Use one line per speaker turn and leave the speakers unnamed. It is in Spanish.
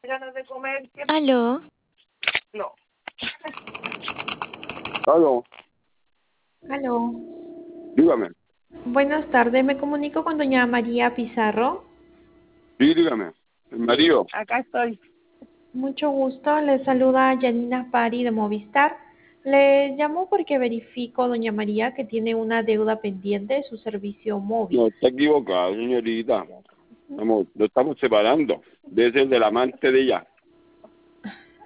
ganas de comer.
Aló,
No.
Aló,
aló.
dígame.
Buenas tardes, me comunico con doña María Pizarro.
Sí, dígame. El marido.
Acá estoy.
Mucho gusto, le saluda Yanina Pari de Movistar. Le llamo porque verifico, doña María, que tiene una deuda pendiente de su servicio móvil.
No, está equivocado, señorita. Lo estamos separando. Debe ser del amante de ella.